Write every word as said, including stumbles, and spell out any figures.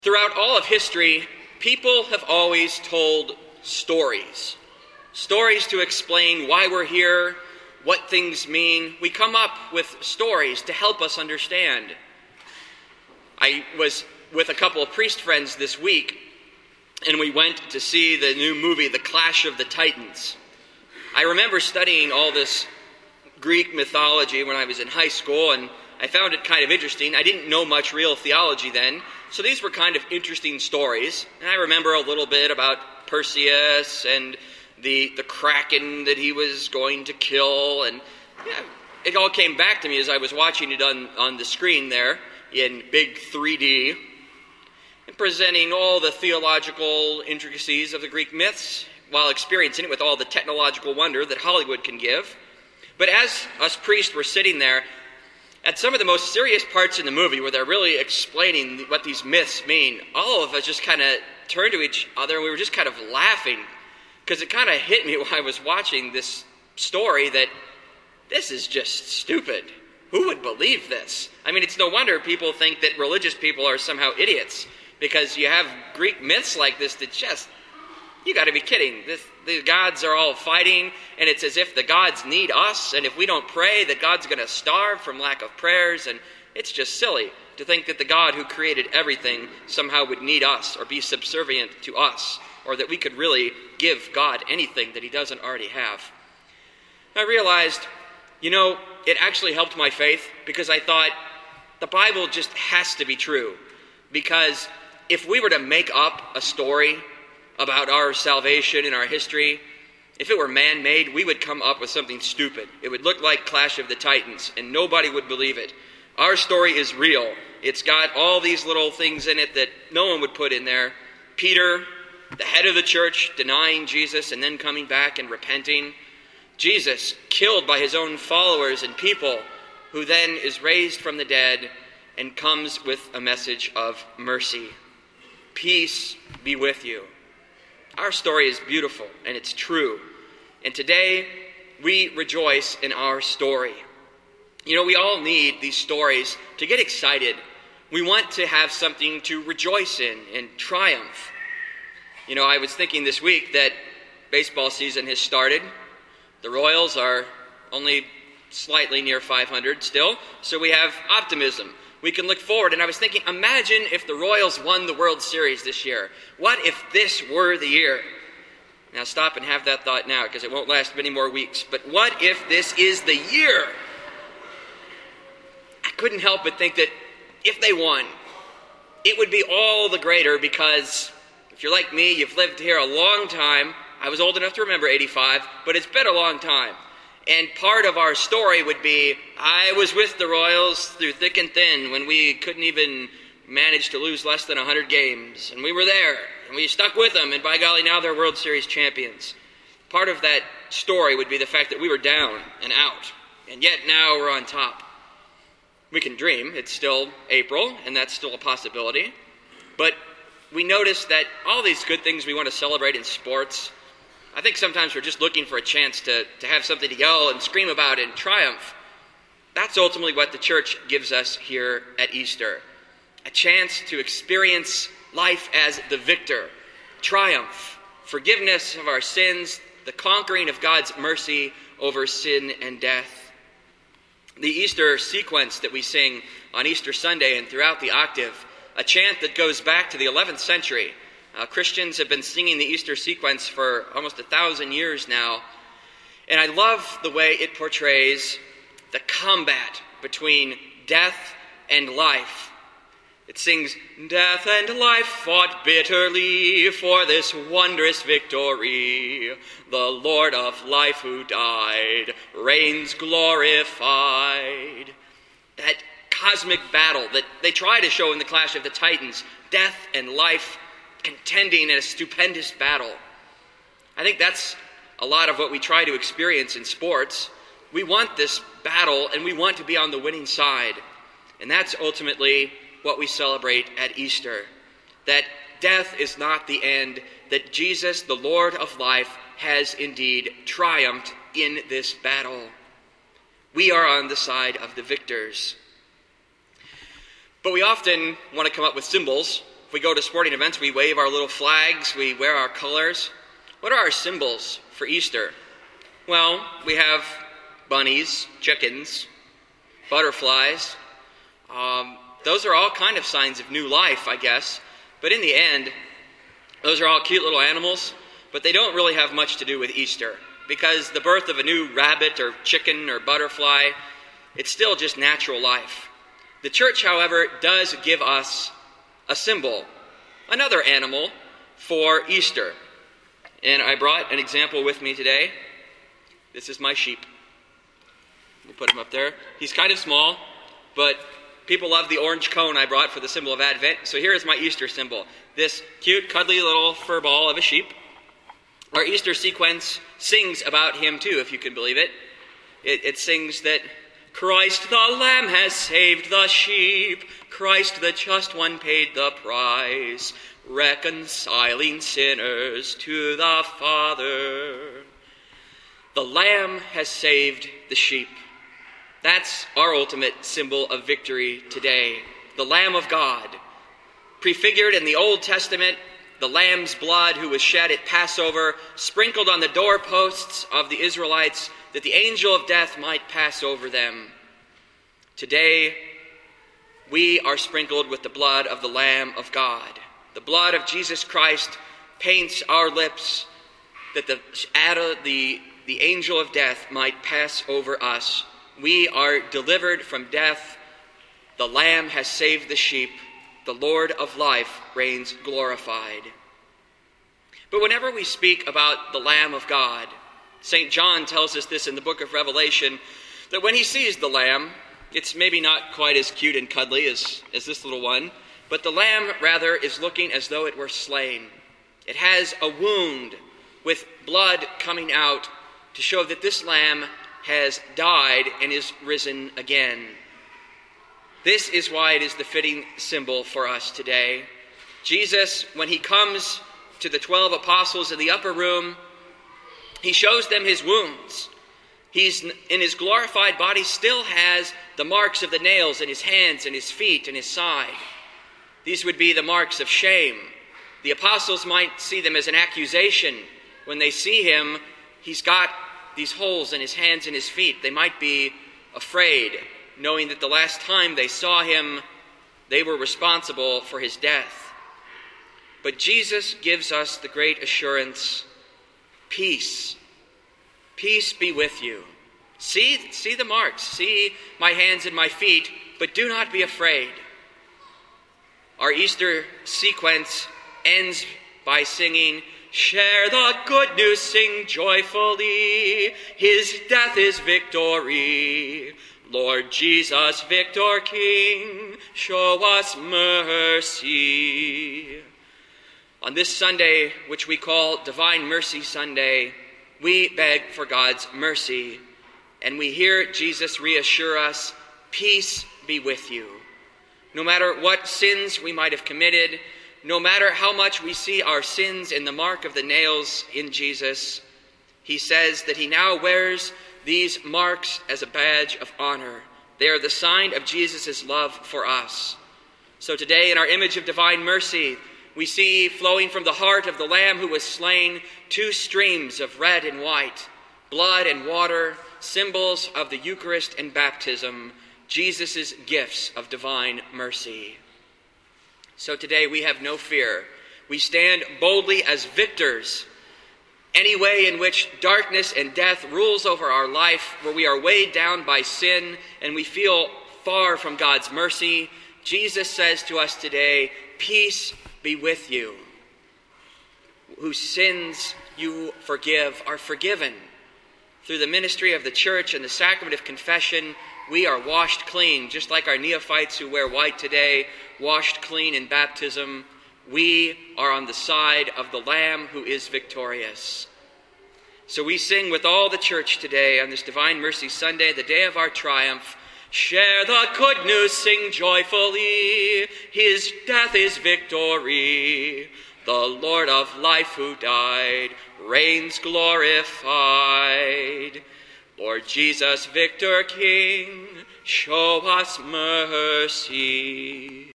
Throughout all of history, people have always told stories. Stories to explain why we're here, what things mean. We come up with stories to help us understand. I was with a couple of priest friends this week, and we went to see the new movie, The Clash of the Titans. I remember studying all this Greek mythology when I was in high school, and I found it kind of interesting. I didn't know much real theology then, so these were kind of interesting stories. And I remember a little bit about Perseus and the the kraken that he was going to kill, and yeah, it all came back to me as I was watching it on, on the screen there in big three D, and presenting all the theological intricacies of the Greek myths while experiencing it with all the technological wonder that Hollywood can give. But as us priests were sitting there, at some of the most serious parts in the movie where they're really explaining what these myths mean, all of us just kind of turned to each other and we were just kind of laughing, because it kind of hit me while I was watching this story that this is just stupid. Who would believe this? I mean, it's no wonder people think that religious people are somehow idiots, because you have Greek myths like this that just, you got to be kidding. This, the gods are all fighting, and it's as if the gods need us, and if we don't pray, that God's going to starve from lack of prayers, and it's just silly to think that the God who created everything somehow would need us or be subservient to us, or that we could really give God anything that he doesn't already have. I realized, you know, it actually helped my faith, because I thought the Bible just has to be true, because if we were to make up a story about our salvation and our history, if it were man-made, we would come up with something stupid. It would look like Clash of the Titans, and nobody would believe it. Our story is real. It's got all these little things in it that no one would put in there. Peter, the head of the church, denying Jesus and then coming back and repenting. Jesus, killed by his own followers and people, who then is raised from the dead and comes with a message of mercy. Peace be with you. Our story is beautiful, and it's true. And today, we rejoice in our story. You know, we all need these stories to get excited. We want to have something to rejoice in and triumph. You know, I was thinking this week that baseball season has started. The Royals are only slightly near five hundred still, so we have optimism. We can look forward, and I was thinking, imagine if the Royals won the World Series this year. What if this were the year? Now stop and have that thought now, because it won't last many more weeks. But what if this is the year? I couldn't help but think that if they won, it would be all the greater, because if you're like me, you've lived here a long time. I was old enough to remember eighty-five, but it's been a long time. And part of our story would be, I was with the Royals through thick and thin when we couldn't even manage to lose less than one hundred games. And we were there, and we stuck with them, and by golly, now they're World Series champions. Part of that story would be the fact that we were down and out, and yet now we're on top. We can dream. It's still April, and that's still a possibility. But we notice that all these good things we want to celebrate in sports, I think sometimes we're just looking for a chance to, to have something to yell and scream about and triumph. That's ultimately what the church gives us here at Easter. A chance to experience life as the victor, triumph, forgiveness of our sins, the conquering of God's mercy over sin and death. The Easter sequence that we sing on Easter Sunday and throughout the octave, a chant that goes back to the eleventh century. Uh, Christians have been singing the Easter sequence for almost a thousand years now, and I love the way it portrays the combat between death and life. It sings, "Death and life fought bitterly for this wondrous victory. The Lord of life who died reigns glorified." That cosmic battle that they try to show in the Clash of the Titans, death and life contending in a stupendous battle. I think that's a lot of what we try to experience in sports. We want this battle, and we want to be on the winning side. And that's ultimately what we celebrate at Easter. That death is not the end, that Jesus, the Lord of life, has indeed triumphed in this battle. We are on the side of the victors. But we often want to come up with symbols If we go to sporting events, we wave our little flags, we wear our colors. What are our symbols for Easter? Well, we have bunnies, chickens, butterflies. Um, those are all kind of signs of new life, I guess. But in the end, those are all cute little animals, but they don't really have much to do with Easter, because the birth of a new rabbit or chicken or butterfly, it's still just natural life. The church, however, does give us a symbol, another animal for Easter. And I brought an example with me today. This is my sheep. We'll put him up there. He's kind of small, but people love the orange cone I brought for the symbol of Advent. So here is my Easter symbol. This cute, cuddly little fur ball of a sheep. Our Easter sequence sings about him too, if you can believe it. It, it sings that Christ the Lamb has saved the sheep. Christ the just one paid the price, reconciling sinners to the Father. The Lamb has saved the sheep. That's our ultimate symbol of victory today. The Lamb of God. Prefigured in the Old Testament, the Lamb's blood who was shed at Passover, sprinkled on the doorposts of the Israelites, that the angel of death might pass over them. Today, we are sprinkled with the blood of the Lamb of God. The blood of Jesus Christ paints our lips that the, the, the angel of death might pass over us. We are delivered from death. The Lamb has saved the sheep. The Lord of life reigns glorified. But whenever we speak about the Lamb of God, Saint John tells us this in the book of Revelation, that when he sees the Lamb, it's maybe not quite as cute and cuddly as, as this little one, but the Lamb, rather, is looking as though it were slain. It has a wound with blood coming out to show that this Lamb has died and is risen again. This is why it is the fitting symbol for us today. Jesus, when he comes to the twelve apostles in the upper room, he shows them his wounds. He's in his glorified body still has the marks of the nails in his hands and his feet and his side. These would be the marks of shame. The apostles might see them as an accusation. When they see him, he's got these holes in his hands and his feet. They might be afraid, knowing that the last time they saw him, they were responsible for his death. But Jesus gives us the great assurance, peace. Peace be with you. See, see the marks, see my hands and my feet, but do not be afraid. Our Easter sequence ends by singing, share the good news, sing joyfully, his death is victory. Lord Jesus, Victor King, show us mercy. On this Sunday, which we call Divine Mercy Sunday, we beg for God's mercy, and we hear Jesus reassure us, peace be with you. No matter what sins we might have committed, no matter how much we see our sins in the mark of the nails in Jesus, he says that he now wears these marks as a badge of honor. They are the sign of Jesus' love for us. So today, in our image of divine mercy, we see flowing from the heart of the Lamb who was slain two streams of red and white, blood and water, symbols of the Eucharist and baptism, Jesus' gifts of divine mercy. So today we have no fear. We stand boldly as victors. Any way in which darkness and death rules over our life, where we are weighed down by sin and we feel far from God's mercy, Jesus says to us today, peace be with you. Whose sins you forgive are forgiven. Through the ministry of the church and the sacrament of confession, we are washed clean, just like our neophytes who wear white today, washed clean in baptism. We are on the side of the Lamb who is victorious. So we sing with all the church today on this Divine Mercy Sunday, the day of our triumph, share the good news, sing joyfully, his death is victory. The Lord of life who died reigns glorified. Lord Jesus, Victor King, show us mercy.